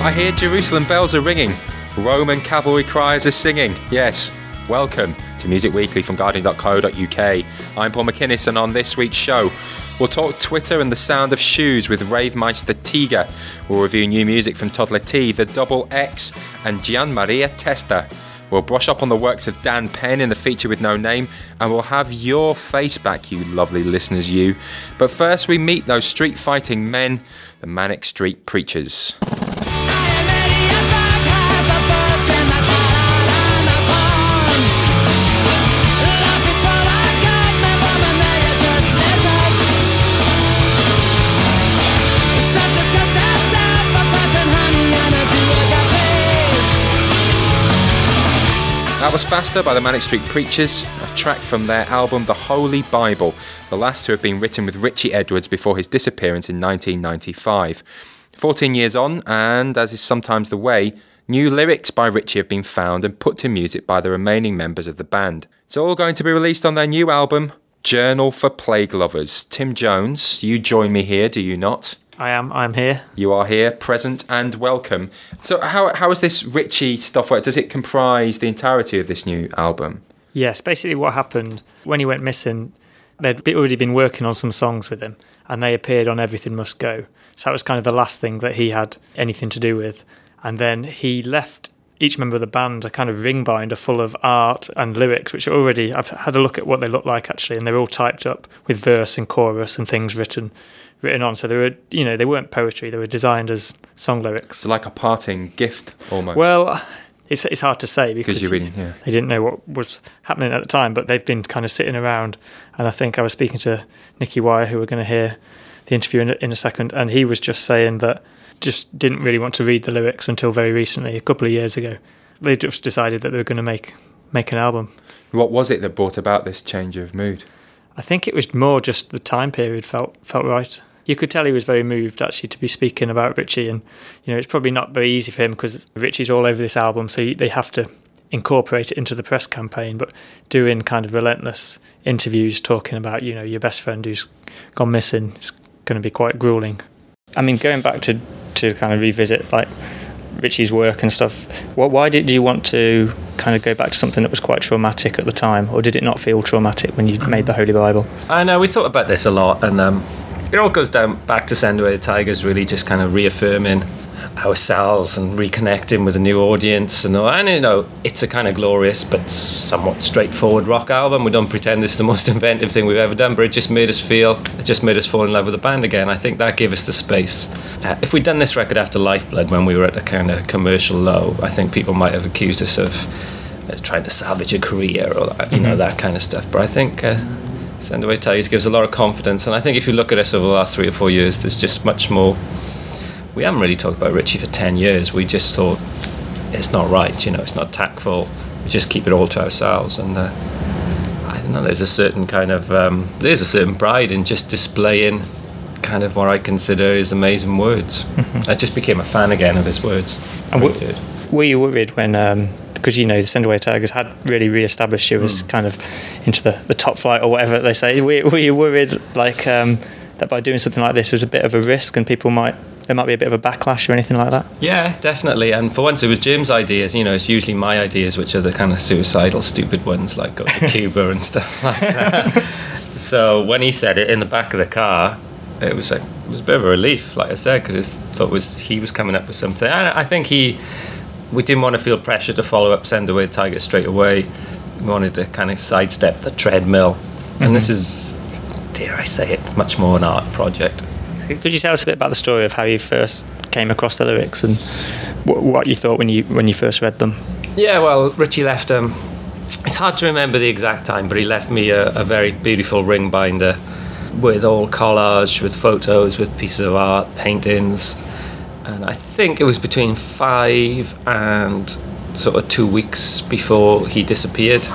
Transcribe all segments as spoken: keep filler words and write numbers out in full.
I hear Jerusalem bells are ringing. Roman cavalry criers are singing. Yes, welcome to Music Weekly from Guardian dot co dot uk. I'm Paul McInnes, and on this week's show, we'll talk Twitter and the sound of shoes with Ravemeister Tiga. We'll review new music from Toddler T, The Double X, and Gian Maria Testa. We'll brush up on the works of Dan Penn in the feature with no name, and we'll have your face back, you lovely listeners, you. But first, we meet those street fighting men, the Manic Street Preachers. That was Faster by the Manic Street Preachers, a track from their album The Holy Bible, the last to have been written with Richie Edwards before his disappearance in nineteen ninety-five. fourteen years on, and as is sometimes the way, new lyrics by Richie have been found and put to music by the remaining members of the band. It's all going to be released on their new album, Journal for Plague Lovers. Tim Jones, you join me here, do you not? I am. I'm here. You are here, present and welcome. So how how is this Richie stuff work? Does it comprise the entirety of this new album? Yes, basically what happened when he went missing, they'd already been working on some songs with him, and they appeared on Everything Must Go. So that was kind of the last thing that he had anything to do with. And then he left each member of the band a kind of ring binder full of art and lyrics, which are already, I've had a look at what they look like actually, and they're all typed up with verse and chorus and things written written on. So they were, you know, they weren't poetry, they were designed as song lyrics. So like a parting gift almost. Well, it's it's hard to say because you're reading, yeah. They didn't know what was happening at the time, but they've been kind of sitting around. And I think I was speaking to Nicky Wire, who we're going to hear the interview in, in a second, and he was just saying that just didn't really want to read the lyrics until very recently, a couple of years ago. They just decided that they were going to make make an album. What was it that brought about this change of mood? I think it was more just the time period felt felt right. You could tell he was very moved actually to be speaking about Richie, and you know it's probably not very easy for him because Richie's all over this album, so they have to incorporate it into the press campaign. But doing kind of relentless interviews talking about you know your best friend who's gone missing, it's going to be quite grueling. I mean, going back to to kind of revisit like Richie's work and stuff. What? Why did you want to kind of go back to something that was quite traumatic at the time, or did it not feel traumatic when you made the Holy Bible? I know we thought about this a lot, and um, it all goes down back to Send Away the Tigers, really just kind of reaffirming ourselves and reconnecting with a new audience. And, and you know, it's a kind of glorious but somewhat straightforward rock album. We don't pretend it's the most inventive thing we've ever done, but it just made us feel, it just made us fall in love with the band again. I think that gave us the space. Uh, if we'd done this record after Lifeblood, when we were at a kind of commercial low, I think people might have accused us of uh, trying to salvage a career or that, you mm-hmm. know, that kind of stuff. But I think uh, Send Away Tigers gives a lot of confidence, and I think if you look at us over the last three or four years, there's just much more. We haven't really talked about Richie for ten years. We just thought it's not right, you know, it's not tactful. We just keep it all to ourselves, and uh, I don't know. There's a certain kind of um, there's a certain pride in just displaying kind of what I consider his amazing words. Mm-hmm. I just became a fan again of his words. And w- were you worried when? Um Because, you know, the Send Away Tigers had really re-established you as mm. kind of into the, the top flight or whatever they say. Were, were you worried, like, um, that by doing something like this was a bit of a risk and people might, there might be a bit of a backlash or anything like that? Yeah, definitely. And for once it was Jim's ideas. You know, it's usually my ideas, which are the kind of suicidal, stupid ones, like go to Cuba and stuff like that. So when he said it in the back of the car, it was like, it was a bit of a relief, like I said, because I thought was he was coming up with something. And I think he... We didn't want to feel pressure to follow up Send Away the Tigers straight away. We wanted to kind of sidestep the treadmill. Mm-hmm. And this is, dare I say it, much more an art project. Could you tell us a bit about the story of how you first came across the lyrics and what, what you thought when you when you first read them? Yeah, well, Richie left... Um, it's hard to remember the exact time, but he left me a, a very beautiful ring binder with all collage, with photos, with pieces of art, paintings... And I think it was between five and sort of two weeks before he disappeared.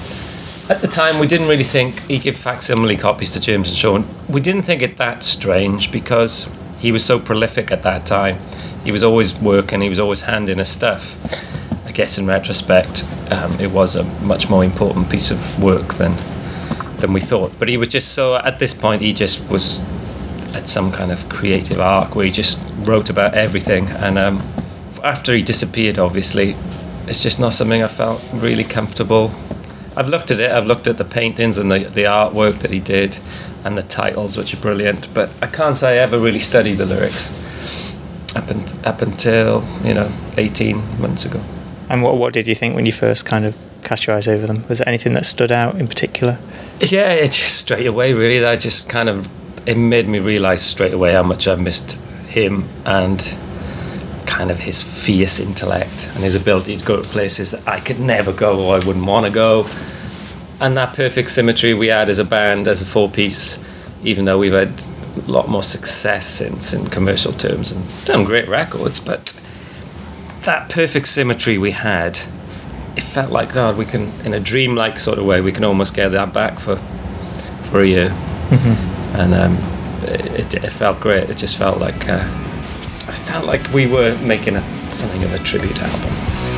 At the time, we didn't really think he'd give facsimile copies to James and Sean. We didn't think it that strange because he was so prolific at that time. He was always working, he was always handing us stuff. I guess in retrospect, um, it was a much more important piece of work than than we thought. But he was just so, at this point, he just was at some kind of creative arc where he just wrote about everything. And um, after he disappeared, obviously, it's just not something I felt really comfortable. I've looked at it, I've looked at the paintings and the, the artwork that he did and the titles, which are brilliant, but I can't say I ever really studied the lyrics up, and, up until, you know, eighteen months ago. And what what did you think when you first kind of cast your eyes over them? Was there anything that stood out in particular? Yeah, it just straight away, really, that just kind of, it made me realise straight away how much I missed him and kind of his fierce intellect and his ability to go to places that I could never go or I wouldn't want to go. And that perfect symmetry we had as a band, as a four-piece, even though we've had a lot more success since in commercial terms and done great records, but that perfect symmetry we had, it felt like, God, we can, in a dreamlike sort of way, we can almost get that back for for a year. Mm-hmm. And um, it, it felt great. It just felt like uh, I felt like we were making a, something of a tribute album.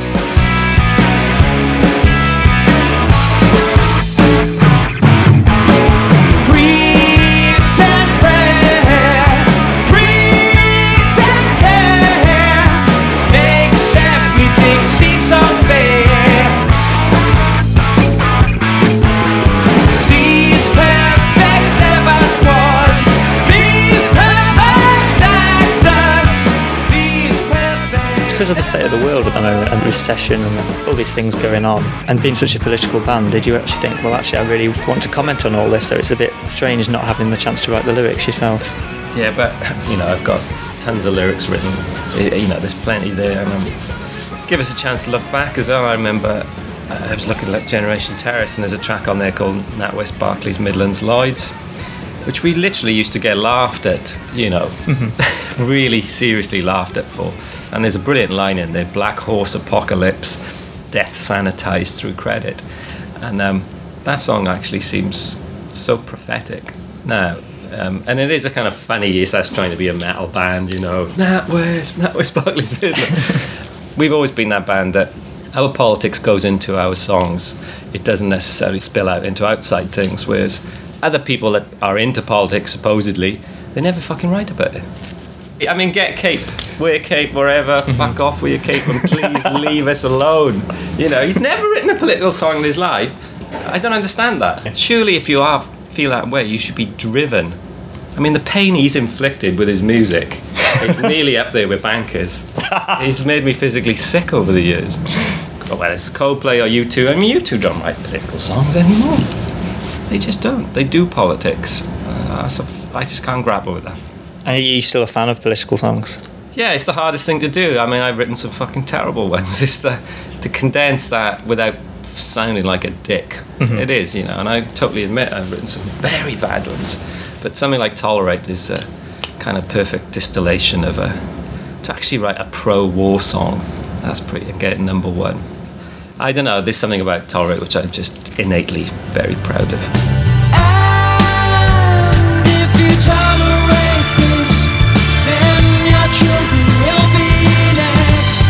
Because of the state of the world at the moment and recession and all these things going on, and being such a political band, did you actually think, well, actually, I really want to comment on all this, so it's a bit strange not having the chance to write the lyrics yourself? Yeah, but, you know, I've got tons of lyrics written. You know, there's plenty there. And um, give us a chance to look back as well. I remember uh, I was looking at Generation Terrace, and there's a track on there called NatWest Barclays Midlands Lloyds, which we literally used to get laughed at, you know, mm-hmm. really seriously laughed at for. And there's a brilliant line in there, Black Horse Apocalypse, death sanitized through credit. And um, that song actually seems so prophetic now. Um, and it is a kind of funny, it's us trying to be a metal band, you know, NatWest, NatWest Barclays Midlands. We've always been that band that our politics goes into our songs. It doesn't necessarily spill out into outside things, whereas other people that are into politics, supposedly, they never fucking write about it. I mean, get cape, wear cape wherever, mm-hmm. fuck off with your cape and please leave us alone. You know, he's never written a political song in his life. I don't understand that. Surely if you are feel that way, you should be driven. I mean, the pain he's inflicted with his music is nearly up there with bankers. He's made me physically sick over the years. Well, it's Coldplay or U two. I mean, U two don't write political songs anymore. They just don't. They do politics. Uh, so I just can't grapple with that. Are you still a fan of political songs? Yeah, it's the hardest thing to do. I mean, I've written some fucking terrible ones. It's the, to condense that without sounding like a dick. Mm-hmm. It is, you know, and I totally admit I've written some very bad ones. But something like Tolerate is a kind of perfect distillation of a... To actually write a pro-war song, that's pretty... and get it number one. I don't know, there's something about Tolerate which I'm just innately very proud of. And if you tolerate this, then your children will be next.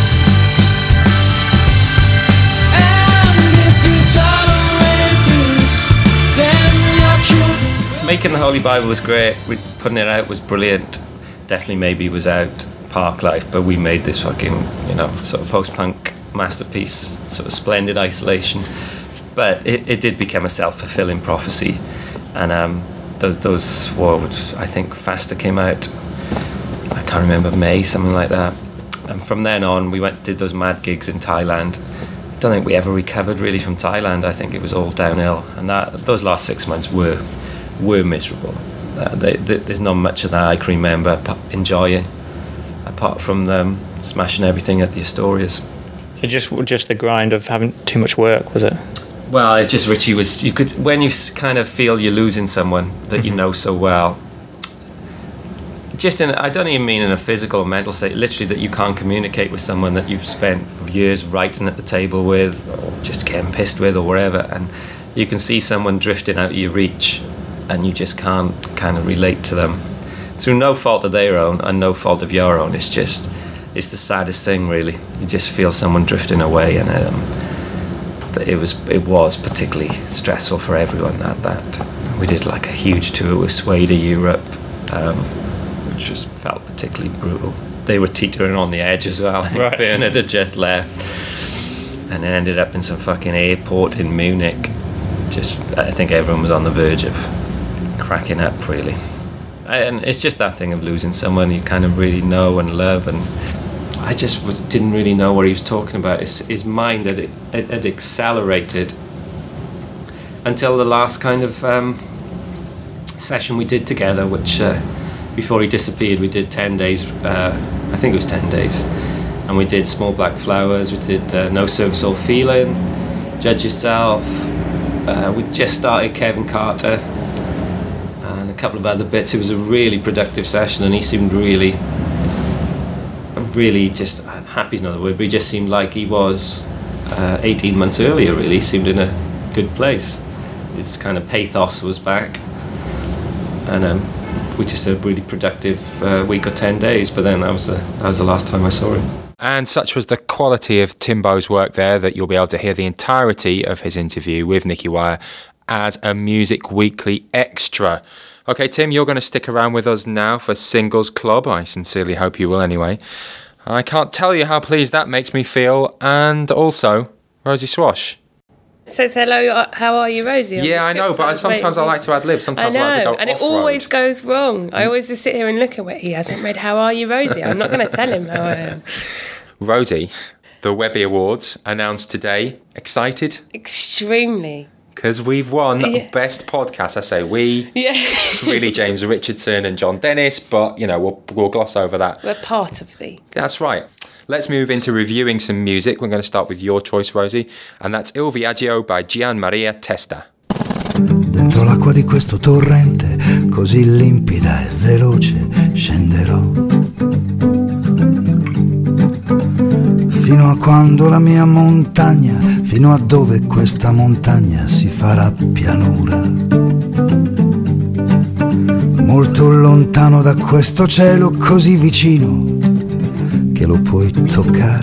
And if you tolerate this, then your children will... Making the Holy Bible was great. We, putting it out was brilliant. Definitely Maybe was out. Parklife, but we made this fucking, you know, sort of post-punk masterpiece, sort of splendid isolation. But it, it did become a self-fulfilling prophecy. And um, those, those were, I think, Faster came out, I can't remember, May, something like that. And from then on, we went did those mad gigs in Thailand. I don't think we ever recovered really from Thailand. I think it was all downhill. And that those last six months were were miserable. Uh, they, they, there's not much of that I can remember enjoying, apart from them smashing everything at the Astorias. So just just the grind of having too much work, was it? Well, it's just Richie was. You could when you kind of feel you're losing someone that mm-hmm. you know so well. Just in, I don't even mean in a physical or mental state. Literally, that you can't communicate with someone that you've spent years writing at the table with, or just getting pissed with, or wherever, and you can see someone drifting out of your reach, and you just can't kind of relate to them through no fault of their own and no fault of your own. It's just, it's the saddest thing, really. You just feel someone drifting away, and um, it was it was particularly stressful for everyone. That that we did like a huge tour with Sway to Europe, um, which just felt particularly brutal. they were teetering on the edge as well. I think Right. Bernard had just left, and then ended up in some fucking airport in Munich. Just, I think everyone was on the verge of cracking up, really. And it's just that thing of losing someone you kind of really know and love, and I just was, didn't really know what he was talking about. His, his mind had, had, had accelerated until the last kind of um, session we did together, which uh, before he disappeared we did ten days, uh, I think it was ten days, and we did Small Black Flowers, we did uh, No Service All Feeling, Judge Yourself, uh, we just started Kevin Carter, and a couple of other bits. It was a really productive session, and he seemed really, really just, happy's not the word, but he just seemed like he was uh, eighteen months earlier, really. He seemed in a good place. His kind of pathos was back, and um, we just had a really productive uh, week or ten days, but then that was, the, that was the last time I saw him. And such was the quality of Timbo's work there that you'll be able to hear the entirety of his interview with Nicky Wire as a Music Weekly extra. Okay, Tim, you're going to stick around with us now for Singles Club. I sincerely hope you will anyway. I can't tell you how pleased that makes me feel. And also, Rosie Swash. Says hello, how are you, Rosie? on Yeah, the I know, script, but I, was sometimes I waiting. like to ad lib. I Sometimes I, know, like to go and it off-road. always goes wrong. I always just sit here and look at what he hasn't read. How are you, Rosie? I'm not going to tell him how I am. Rosie, the Webby Awards announced today. Excited? Extremely. Because we've won Yeah. Best Podcast. I say we. Yeah. It's really James Richardson and John Dennis, but, you know, we'll, we'll gloss over that. We're part of the... That's right. Let's move into reviewing some music. We're going to start with your choice, Rosie, and that's Il Viaggio by Gian Maria Testa. Dentro l'acqua di questo torrente, così limpida e veloce, scenderò. Fino a quando la mia montagna, fino a dove questa montagna si farà pianura. Molto lontano da questo cielo, così vicino che lo puoi toccare.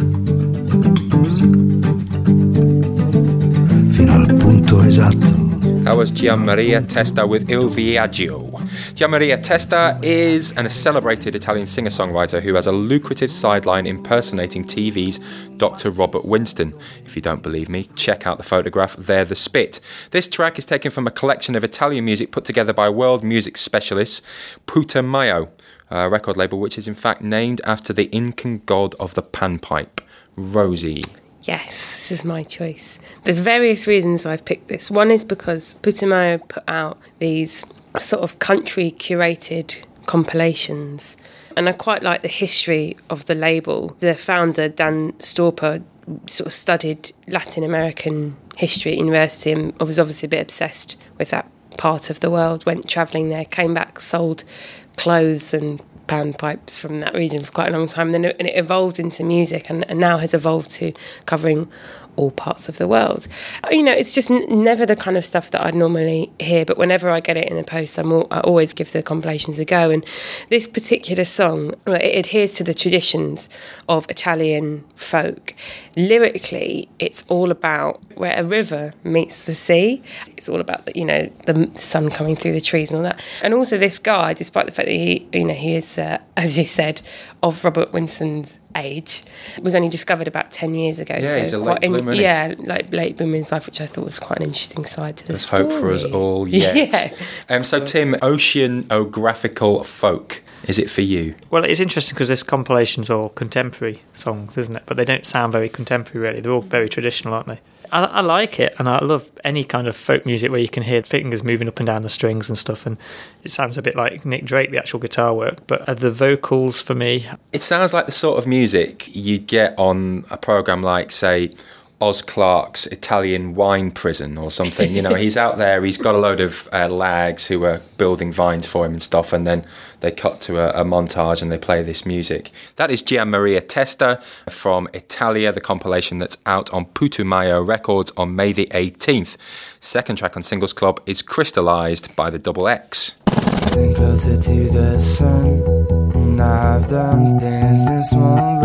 Fino al punto esatto. That was Gian Maria Testa with Il Viaggio. Gian Maria Testa is an, a celebrated Italian singer-songwriter who has a lucrative sideline impersonating T V's Doctor Robert Winston. If you don't believe me, check out the photograph, They're the Spit. This track is taken from a collection of Italian music put together by world music specialists Putumayo, a record label which is in fact named after the Incan god of the panpipe, Rosie. Yes, this is my choice. There's various reasons why I've picked this. One is because Putumayo put out these sort of country curated compilations, and I quite like the history of the label. The founder, Dan Storper, sort of studied Latin American history at university and was obviously a bit obsessed with that part of the world, went travelling there, came back, sold clothes and panpipes from that region for quite a long time, and then it, and it evolved into music, and, and now has evolved to covering all parts of the world. You know, it's just n- never the kind of stuff that I'd normally hear, but whenever I get it in a post, I'm all, I always give the compilations a go. And this particular song, well, it adheres to the traditions of Italian folk. Lyrically, it's all about where a river meets the sea. It's all about, you know, the sun coming through the trees and all that. And also this guy, despite the fact that he, you know, he is, uh, as you said, of Robert Winston's age, was only discovered about ten years ago. Yeah, so he's a quite late in, bloomer, isn't he? Yeah, like late bloomer in his life, which I thought was quite an interesting side to the There's story. hope for us all yet. Yeah. Um, so, Tim, oceanographical folk, is it for you? Well, it's interesting because this compilation's all contemporary songs, isn't it? But they don't sound very contemporary, really. They're all very traditional, aren't they? I, I like it, and I love any kind of folk music where you can hear fingers moving up and down the strings and stuff, and it sounds a bit like Nick Drake, the actual guitar work. But uh, the vocals, for me... It sounds like the sort of music you get on a programme like, say, Oz Clarke's Italian Wine Prison or something. You know, he's out there, he's got a load of uh, lags who are building vines for him and stuff, and then they cut to a, a montage and they play this music. That is Gian Maria Testa from Italia, the compilation that's out on Putumayo Records on May the eighteenth. Second track on Singles Club is Crystallized by the Double X. Getting closer to the sun, and I've done things in small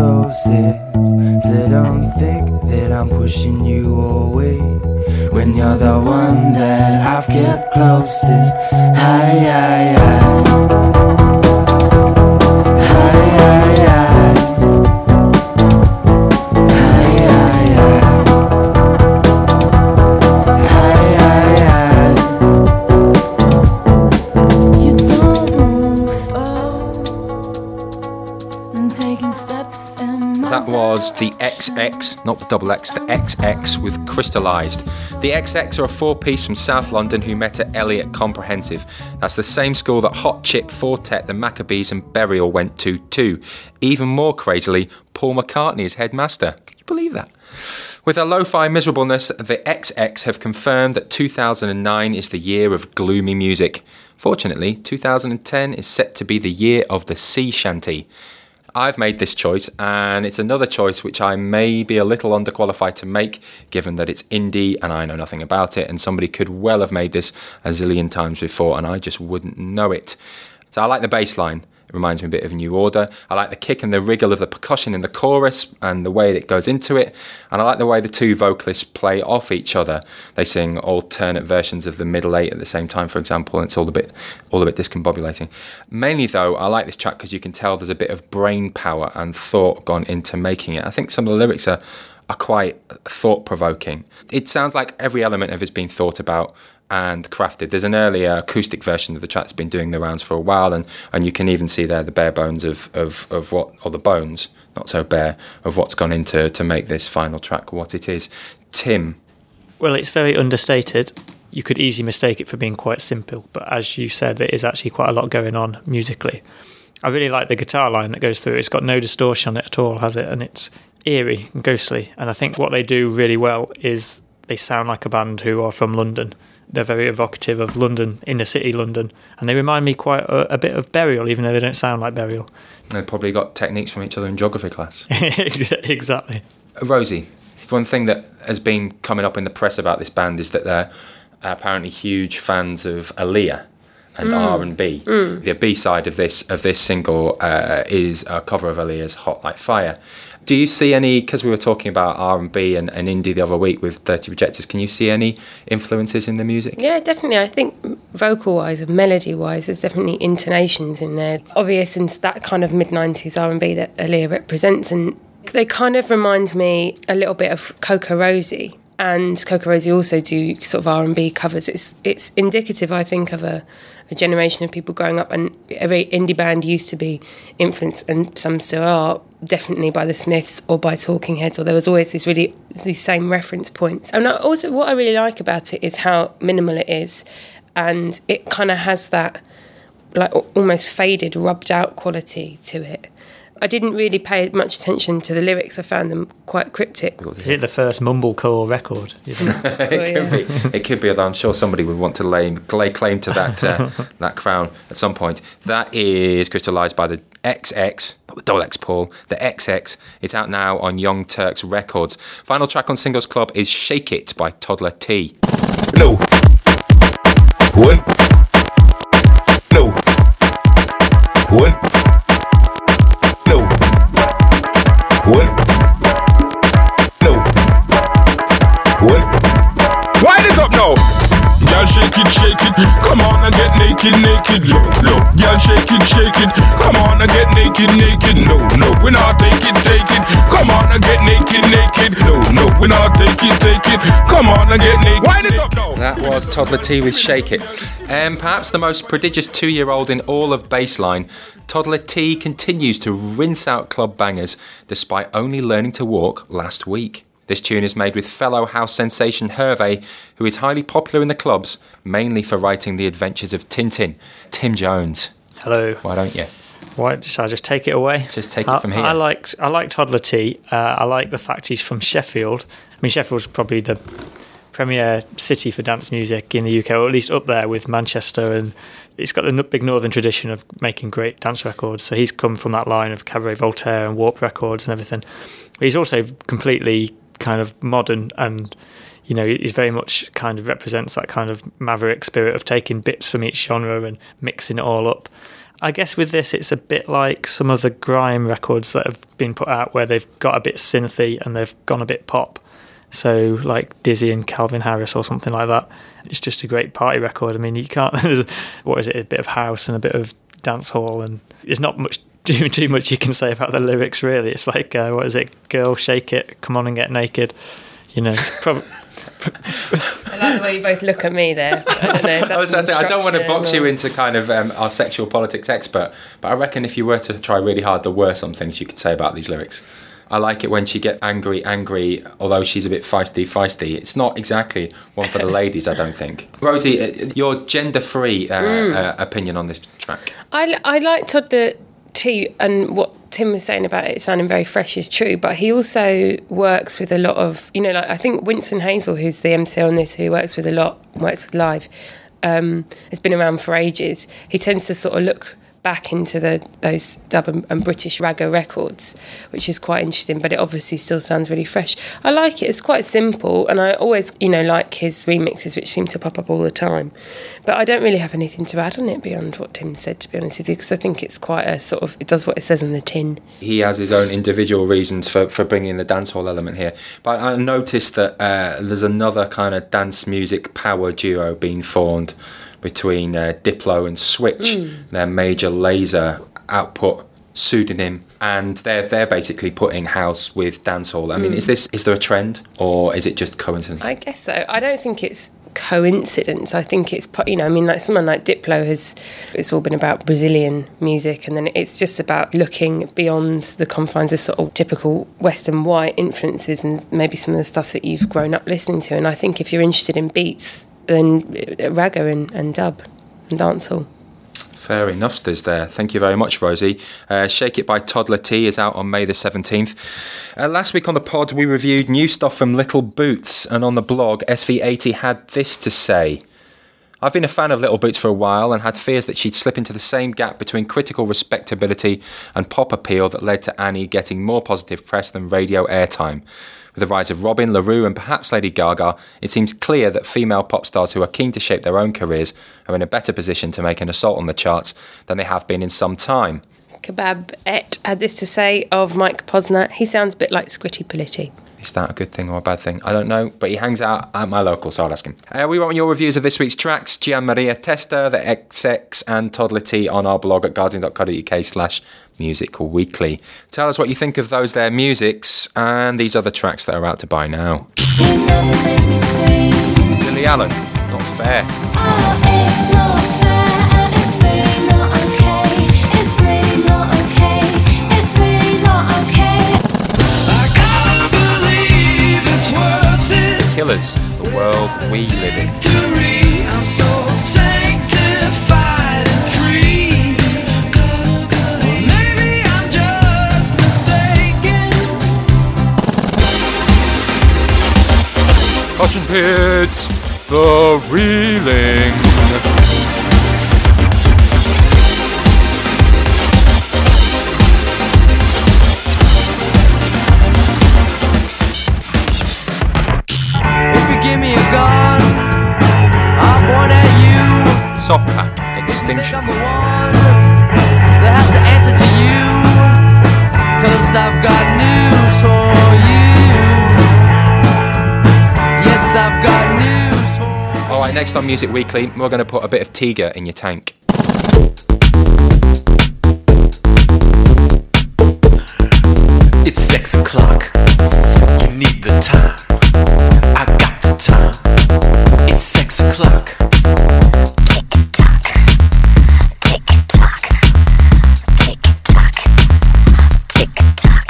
doses. So don't think that I'm pushing you away when you're the one that I've kept closest. Hi, hi, hi. Hi, hi, hi. was the X X, not the double X, the X X with Crystallised. The X X are a four-piece from South London who met at Elliott Comprehensive. That's the same school that Hot Chip, Fortet, the Maccabees and Burial went to too. Even more crazily, Paul McCartney is headmaster. Can you believe that? With their lo-fi miserableness, the X X have confirmed that two thousand nine is the year of gloomy music. Fortunately, two thousand ten is set to be the year of the sea shanty. I've made this choice, and it's another choice which I may be a little underqualified to make, given that it's indie and I know nothing about it, and somebody could well have made this a zillion times before, and I just wouldn't know it. So I like the bass line. It reminds me a bit of New Order. I like the kick and the wriggle of the percussion in the chorus and the way that it goes into it. And I like the way the two vocalists play off each other. They sing alternate versions of the middle eight at the same time, for example, and it's all a bit all a bit discombobulating. Mainly, though, I like this track because you can tell there's a bit of brain power and thought gone into making it. I think some of the lyrics are, are quite thought-provoking. It sounds like every element of it's been thought about and crafted. There's an earlier acoustic version of the track that's been doing the rounds for a while, and, and you can even see there the bare bones of, of, of what, or the bones, not so bare, of what's gone into to make this final track what it is. Tim? Well, it's very understated. You could easily mistake it for being quite simple, but as you said, there is actually quite a lot going on musically. I really like the guitar line that goes through. It's got no distortion on it at all, has it? And it's eerie and ghostly. And I think what they do really well is they sound like a band who are from London. They're very evocative of London, inner city London, and they remind me quite a, a bit of Burial, even though they don't sound like Burial. They've probably got techniques from each other in geography class. Exactly. Rosie, one thing that has been coming up in the press about this band is that they're apparently huge fans of Aaliyah and mm. R and B. Mm. The B-side of this of this single uh, is a cover of Aaliyah's Hot Like Fire. Do you see any, because we were talking about R and B and, and indie the other week with Dirty Projectors, can you see any influences in the music? Yeah, definitely. I think vocal-wise and melody-wise, there's definitely intonations in there. Obvious and that kind of mid-nineties R and B that Aaliyah represents, and they kind of reminds me a little bit of Coco Rosie. And Coco Rosie also do sort of R and B covers. It's it's indicative, I think, of a, a generation of people growing up, and every indie band used to be influenced, and some still are, definitely by the Smiths or by Talking Heads, or there was always these really these same reference points. And also what I really like about it is how minimal it is, and it kind of has that like almost faded, rubbed out quality to it. I didn't really pay much attention to the lyrics. I found them quite cryptic. Is it the first mumblecore record? it, could be, it could be, although I'm sure somebody would want to lay, lay claim to that uh, that crown at some point. That is Crystallised by the X X, not the double X, Paul, the X X. It's out now on Young Turks Records. Final track on Singles Club is Shake It by Toddler T. No. What? No. What? What? No. What? Wind it up now. Girl, shake it, shake it. Come on and get naked, naked. Yo, yo. Girl, shake it, shake it. Come on and get naked, naked. No, no, we not take it, take it. Come on and get naked, naked. No, no, we not take it, take it. Come on and get naked. Wind it up now. That was Toddler T with Shake It. Um, perhaps the most prodigious two-year-old in all of bassline, Toddler T continues to rinse out club bangers despite only learning to walk last week. This tune is made with fellow house sensation Hervé, who is highly popular in the clubs, mainly for writing The Adventures of Tintin. Tim Jones. Hello. Why don't you? Why, shall I just take it away? Just take it I, from here. I like I like Toddler T. Uh, I like the fact he's from Sheffield. I mean, Sheffield's probably the premier city for dance music in the U K, or at least up there with Manchester, and it's got the big northern tradition of making great dance records. So he's come from that line of Cabaret Voltaire and Warp Records and everything. But he's also completely kind of modern, and you know, he's very much kind of represents that kind of maverick spirit of taking bits from each genre and mixing it all up. I guess with this, it's a bit like some of the grime records that have been put out where they've got a bit synthy and they've gone a bit pop. So like Dizzy and Calvin Harris or something like that. It's just a great party record. I mean, you can't, what is it, a bit of house and a bit of dance hall, and there's not much too, too much you can say about the lyrics, really. It's like, uh, what is it, girl, shake it, come on and get naked. You know, probably... I like the way you both look at me there. I don't know if that's I, was, I don't want to box or... you into kind of um, our sexual politics expert, but I reckon if you were to try really hard, there were some things you could say about these lyrics. I like it when she gets angry, angry, although she's a bit feisty, feisty. It's not exactly one for the ladies, I don't think. Rosie, uh, your gender-free uh, mm. uh, opinion on this track? I, I like Toddler T, and what Tim was saying about it sounding very fresh is true, but he also works with a lot of, you know, like I think Winston Hazel, who's the M C on this, who works with a lot, works with live, um, has been around for ages. He tends to sort of look back into the those dub and, and British ragga records, which is quite interesting, but it obviously still sounds really fresh. I like it. It's quite simple, and I always, you know, like his remixes, which seem to pop up all the time. But I don't really have anything to add on it beyond what Tim said, to be honest with you, because I think it's quite a sort of, it does what it says on the tin. He has his own individual reasons for, for bringing the dancehall element here. But I noticed that uh, there's another kind of dance music power duo being formed between uh, Diplo and Switch, mm. their major laser output pseudonym, and they're they're basically putting house with dancehall. I mean, mm. is this is there a trend, or is it just coincidence? I guess so. I don't think it's coincidence. I think it's, you know, I mean, like someone like Diplo has, it's all been about Brazilian music, and then it's just about looking beyond the confines of sort of typical Western white influences and maybe some of the stuff that you've grown up listening to. And I think if you're interested in beats, then ragga and, and dub and dancehall. Fair enough, there's there. Thank you very much, Rosie. Uh, Shake It by Toddler T is out on May the seventeenth. Uh, last week on the pod, we reviewed new stuff from Little Boots, and on the blog, S V eighty had this to say. I've been a fan of Little Boots for a while and had fears that she'd slip into the same gap between critical respectability and pop appeal that led to Annie getting more positive press than radio airtime. With the rise of Robin, LaRue and perhaps Lady Gaga, it seems clear that female pop stars who are keen to shape their own careers are in a better position to make an assault on the charts than they have been in some time. Kebab Et had this to say of Mike Posner. He sounds a bit like Squitty Politti. Is that a good thing or a bad thing? I don't know, but he hangs out at my local, so I'll ask him. Uh, we want your reviews of this week's tracks, Gian Maria Testa, the X X and Toddler T on our blog at guardian.co.uk slash music weekly. Tell us what you think of those there musics and these other tracks that are out to buy now. Lily Allen, Not Fair. Oh, it's not fair, and it's really not okay. It's really not okay. It's really not okay. I can't believe it's worth it. Killers, The World We Live In. Victory, I'm so sanctified and free. Well, maybe I'm just mistaken. Cotton Pit, The Reeling. Give me a gun, I'll point at you. Soft Pack, Extinction. I'm the one that has to answer to you, 'cause I've got news for you. Yes, I've got news for you. Alright, next on Music Weekly, we're going to put a bit of Tiga in your tank. It's six o'clock. You need the time. I got the time. It's six o'clock. Tick tock, tick tock, tick tock, tick tock.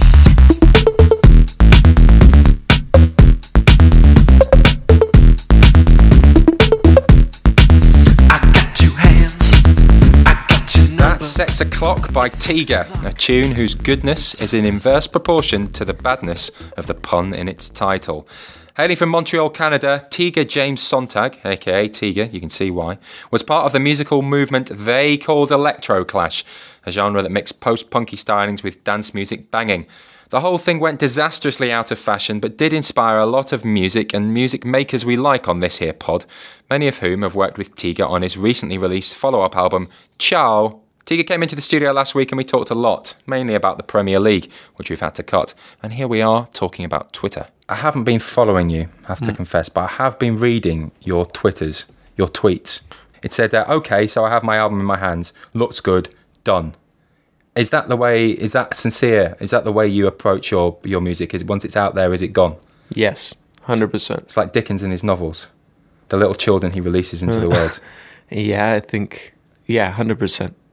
I got two hands. I got your number. That's Six O'Clock by Tiga, a tune whose goodness is in inverse proportion to the badness of the pun in its title. Hailing from Montreal, Canada, Tiga James Sontag, aka Tiga, you can see why, was part of the musical movement they called Electroclash, a genre that mixed post-punky stylings with dance music banging. The whole thing went disastrously out of fashion, but did inspire a lot of music and music makers we like on this here pod, many of whom have worked with Tiga on his recently released follow-up album, Ciao. Tiga came into the studio last week and we talked a lot, mainly about the Premier League, which we've had to cut. And here we are talking about Twitter. I haven't been following you, I have to mm. confess, but I have been reading your Twitters, your tweets. It said, uh, okay, so I have my album in my hands, looks good, done. Is that the way, is that sincere? Is that the way you approach your, your music? Is once it's out there, is it gone? Yes, one hundred percent. It's like Dickens in his novels, the little children he releases into the world. Yeah, I think, yeah, one hundred percent.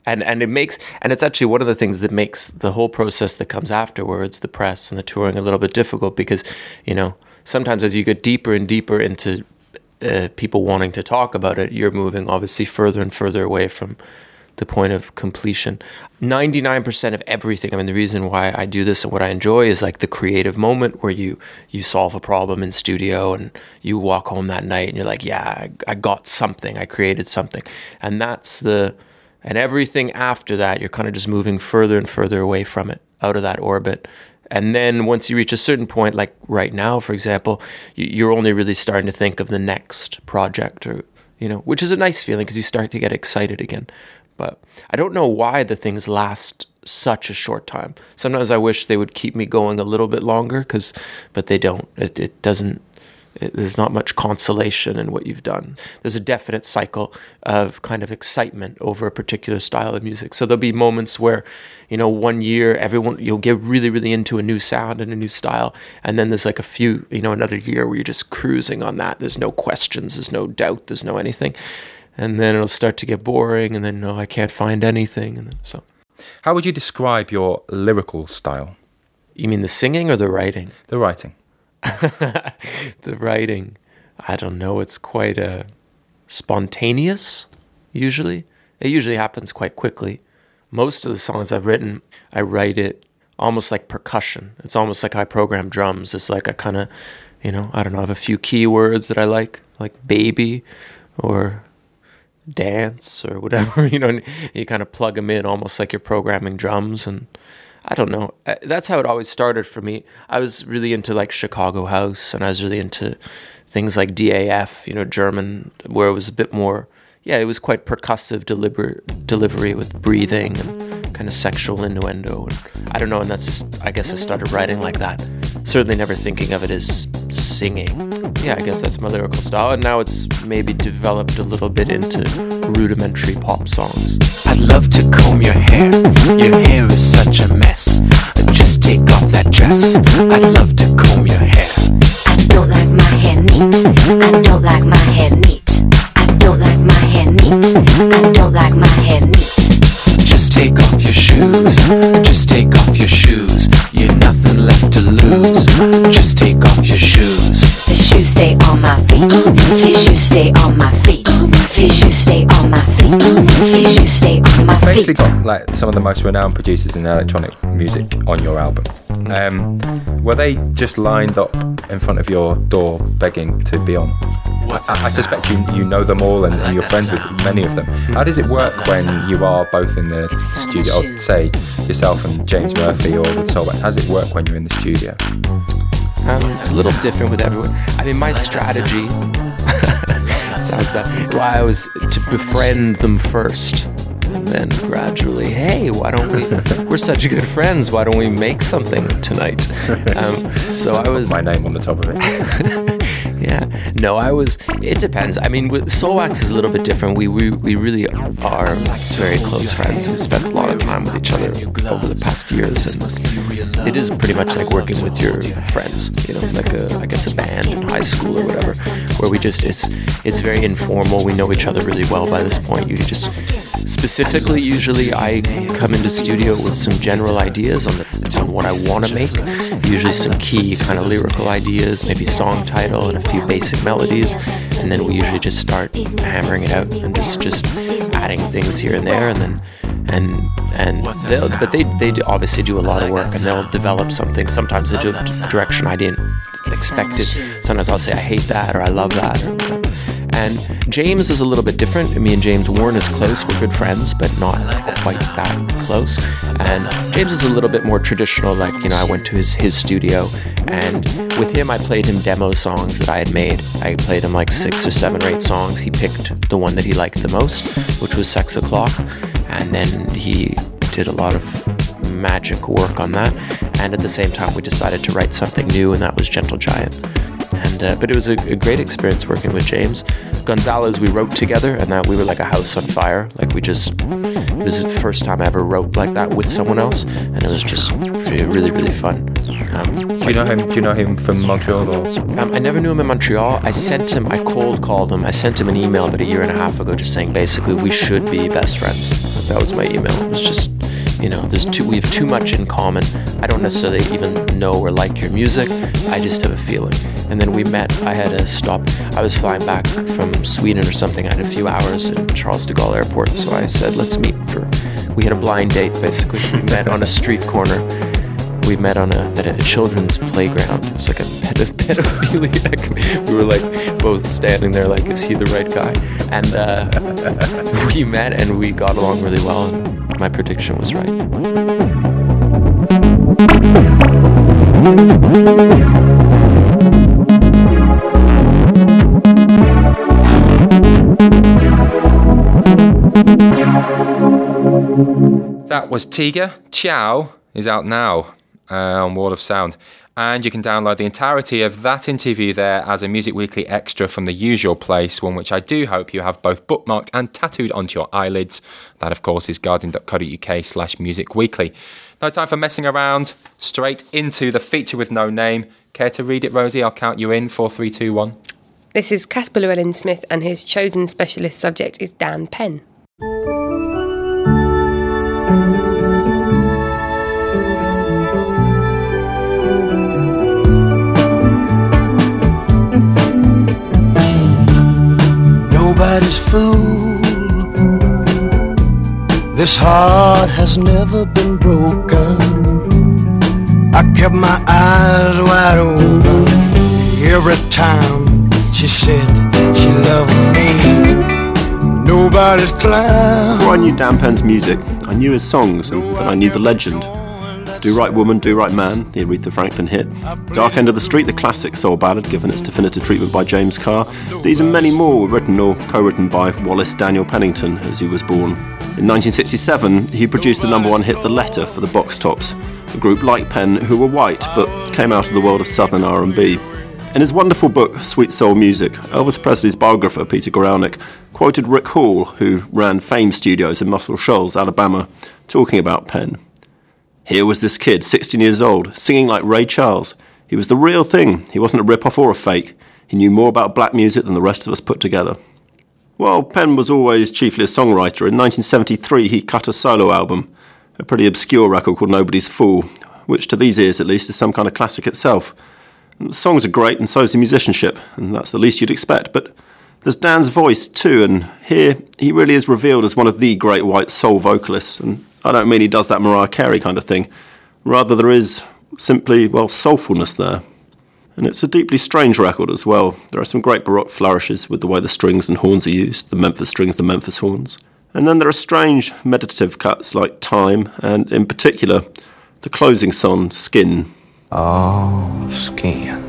And and it makes and it's actually one of the things that makes the whole process that comes afterwards, the press and the touring, a little bit difficult because, you know, sometimes as you get deeper and deeper into uh, people wanting to talk about it, you're moving obviously further and further away from the point of completion. ninety-nine percent of everything, I mean, the reason why I do this and what I enjoy is like the creative moment where you you solve a problem in studio and you walk home that night and you're like, yeah, I, I got something, I created something. And that's the, and everything after that, you're kind of just moving further and further away from it, out of that orbit. And then once you reach a certain point, like right now, for example, you're only really starting to think of the next project, or, you know, which is a nice feeling because you start to get excited again. But I don't know why the things last such a short time. Sometimes I wish they would keep me going a little bit longer, cause, but they don't. It, it doesn't, it, there's not much consolation in what you've done. There's a definite cycle of kind of excitement over a particular style of music. So there'll be moments where, you know, one year everyone, you'll get really, really into a new sound and a new style. And then there's like a few, you know, another year where you're just cruising on that. There's no questions, there's no doubt, there's no anything. And then it'll start to get boring, and then, no, I can't find anything. And so, how would you describe your lyrical style? You mean the singing or the writing? The writing. The writing, I don't know. It's quite uh, spontaneous, usually. It usually happens quite quickly. Most of the songs I've written, I write it almost like percussion. It's almost like I program drums. It's like I kind of, you know, I don't know, I have a few keywords that I like, like baby or dance or whatever, you know, and you kind of plug them in almost like you're programming drums. And I don't know, that's how it always started for me. I was really into like Chicago house, and I was really into things like D A F, you know, German, where it was a bit more, yeah, it was quite percussive deliber- delivery with breathing and kind of sexual innuendo. And I don't know, and that's just, I guess I started writing like that. Certainly never thinking of it as singing. Yeah, I guess that's my lyrical style, and now it's maybe developed a little bit into rudimentary pop songs. I'd love to comb your hair. Your hair is such a mess. Just take off that dress. I'd love to comb your hair. I don't like my hair neat. I don't like my hair neat. I don't like my hair neat. I don't like my hair neat. Just take off your shoes. Just take off your shoes. You've nothing left to lose. Just take off your shoes. The shoes stay on my feet. His shoes stay on my feet. His shoes stay on my feet. His shoes stay on my feet. Basically got like some of the most renowned producers in electronic music on your album. Um, were they just lined up in front of your door begging to be on? I, I suspect you you know them all, and, and you're friends with many of them. How does it work when you are both in the studio, or say yourself and James Murphy or with Soulwax? How does it work when you're in the studio? Um, it's a little different with everyone. I mean, my strategy sounds bad. Well, I was to befriend them first, and then gradually, hey, why don't we? We're such good friends. Why don't we make something tonight? Um, so I was my name on the top of it. Yeah, no, I was. It depends. I mean, with Soulwax is a little bit different. We we we really are like very close friends. We spent a lot of time with each other over the past years, and it is pretty much like working with your friends. You know, like a I guess a band in high school or whatever, where we just it's it's very informal. We know each other really well by this point. You just specifically, usually, I come into studio with some general ideas on the on what I want to make. Usually, some key kind of lyrical ideas, maybe song title and a few basic melodies, and then we usually just start hammering it out and just just adding things here and there, and then and and they'll, but they they do obviously do a lot of work, and they'll develop something. Sometimes they do a direction I didn't expect it. Sometimes I'll say I hate that or I love that. Or, and James is a little bit different. Me and James weren't as close. We're good friends, but not quite that close. And James is a little bit more traditional. Like, you know, I went to his his studio, and with him, I played him demo songs that I had made. I played him like six or seven or eight songs. He picked the one that he liked the most, which was Sex O'Clock, and then he did a lot of magic work on that. And at the same time, we decided to write something new, and that was Gentle Giant. And uh, but it was a, a great experience working with James. Gonzalez, we wrote together, and that we were like a house on fire. Like we just, it was the first time I ever wrote like that with someone else, and it was just really, really, really fun. Um, do you know him? Do you know him from Montreal? Or? Um, I never knew him in Montreal. I sent him, I cold called him. I sent him an email about a year and a half ago, just saying basically we should be best friends. That was my email. It was just, you know, there's too, we have too much in common. I don't necessarily even know or like your music. I just have a feeling. And then we met. I had to stop. I was flying back from Sweden or something. I had a few hours in Charles de Gaulle Airport. So I said, let's meet for, we had a blind date, basically. We met on a street corner. We met on a, at a children's playground. It was like a pedophiliac. We were like both standing there like, is he the right guy? And uh, we met and we got along really well. And my prediction was right. That was Tiga. Ciao is out now. Uh, on Wall of Sound, and you can download the entirety of that interview there as a Music Weekly extra from the usual place, one which I do hope you have both bookmarked and tattooed onto your eyelids. That of course is guardian dot co dot uk slash music weekly. No time for messing around, straight into the feature with no name. Care to read it, Rosie? I'll count you in. Four, three, two, one. This is Caspar Llewellyn-Smith, and his chosen specialist subject is Dan Penn. Nobody's fool. This heart has never been broken. I kept my eyes wide open every time she said she loved me. Nobody's clown. Before I knew Dan Penn's music, I knew his songs, and then I knew the legend. Do Right Woman, Do Right Man, the Aretha Franklin hit. Dark End of the Street, the classic soul ballad given its definitive treatment by James Carr. These and many more were written or co-written by Wallace Daniel Pennington as he was born. In nineteen sixty-seven, he produced the number one hit The Letter for the Box Tops, a group like Penn who were white but came out of the world of southern R and B. In his wonderful book, Sweet Soul Music, Elvis Presley's biographer, Peter Guralnick, quoted Rick Hall, who ran Fame Studios in Muscle Shoals, Alabama, talking about Penn. Here was this kid, sixteen years old, singing like Ray Charles. He was the real thing. He wasn't a rip-off or a fake. He knew more about black music than the rest of us put together. While Penn was always chiefly a songwriter, in nineteen seventy-three he cut a solo album, a pretty obscure record called Nobody's Fool, which to these ears at least is some kind of classic itself. And the songs are great and so is the musicianship, and that's the least you'd expect, but there's Dan's voice too, and here he really is revealed as one of the great white soul vocalists, and I don't mean he does that Mariah Carey kind of thing. Rather, there is simply, well, soulfulness there. And it's a deeply strange record as well. There are some great baroque flourishes with the way the strings and horns are used, the Memphis strings, the Memphis horns. And then there are strange meditative cuts like Time, and in particular, the closing song, Skin. Oh, skin.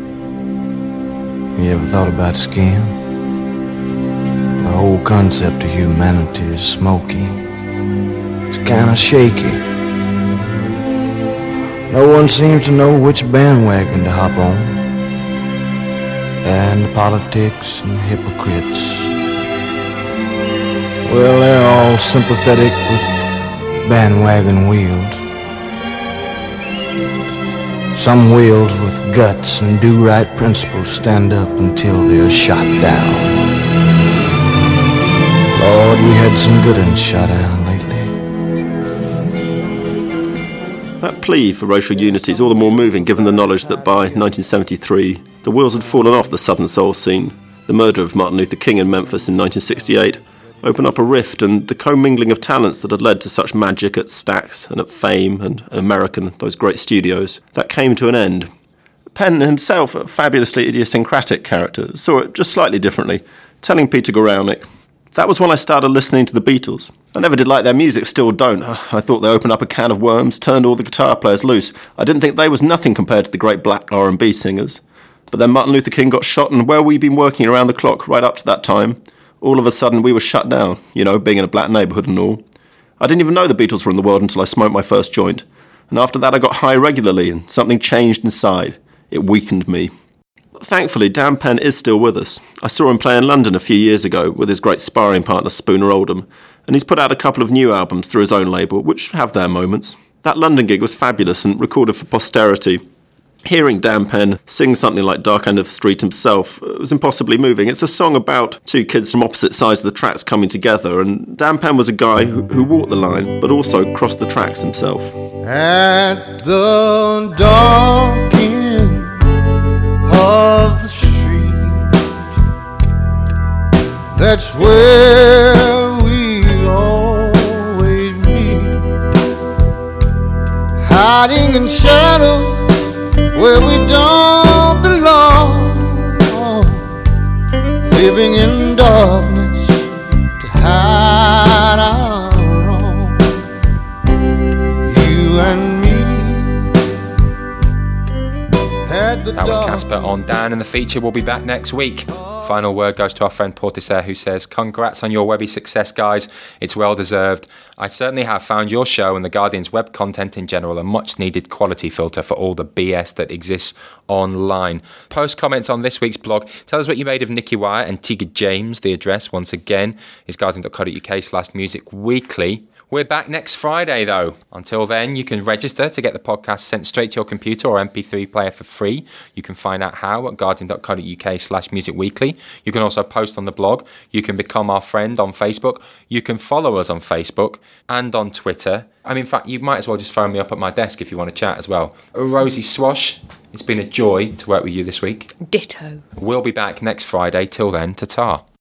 You ever thought about skin? The whole concept of humanity is smoky. It's kind of shaky. No one seems to know which bandwagon to hop on. And the politics and hypocrites, well, they're all sympathetic with bandwagon wheels. Some wheels with guts and do-right principles stand up until they're shot down. Lord, we had some good ones shot down lately. That plea for racial unity is all the more moving given the knowledge that by nineteen seventy-three, the wheels had fallen off the Southern soul scene. The murder of Martin Luther King in Memphis in nineteen sixty-eight opened up a rift, and the commingling of talents that had led to such magic at Stax and at Fame and American, those great studios, that came to an end. Penn himself, a fabulously idiosyncratic character, saw it just slightly differently, telling Peter Guralnick, "That was when I started listening to the Beatles. I never did like their music, still don't. I thought they opened up a can of worms, turned all the guitar players loose. I didn't think they was nothing compared to the great black R and B singers. But then Martin Luther King got shot, and where we'd been working around the clock right up to that time, all of a sudden we were shut down, you know, being in a black neighbourhood and all. I didn't even know the Beatles were in the world until I smoked my first joint. And after that I got high regularly, and something changed inside. It weakened me." Thankfully, Dan Penn is still with us. I saw him play in London a few years ago with his great sparring partner Spooner Oldham, and he's put out a couple of new albums through his own label, which have their moments. That London gig was fabulous and recorded for posterity. hearing Dan Penn sing something like Dark End of the Street himself was impossibly moving. It's a song about two kids from opposite sides of the tracks coming together, and Dan Penn was a guy who, who walked the line, but also crossed the tracks himself. At the dark end of the street, that's where we always meet, hiding in shadows where we don't belong, living in darkness to hide our wrong, you and me at the That was dark. Casper on Dan, and the feature will be back next week. Final word goes to our friend Portisare, who says, congrats on your Webby success, guys. It's well deserved. I certainly have found your show and The Guardian's web content in general a much needed quality filter for all the B S that exists online. Post comments on this week's blog. Tell us what you made of Nicky Wire and Tiga James. The address, once again, is guardian.co.uk slash music weekly. We're back next Friday, though. Until then, you can register to get the podcast sent straight to your computer or M P three player for free. You can find out how at guardian.co.uk slash music weekly. You can also post on the blog. You can become our friend on Facebook. You can follow us on Facebook and on Twitter. I mean, in fact, you might as well just phone me up at my desk if you want to chat as well. Rosie Swash, it's been a joy to work with you this week. Ditto. We'll be back next Friday. Till then, ta-ta.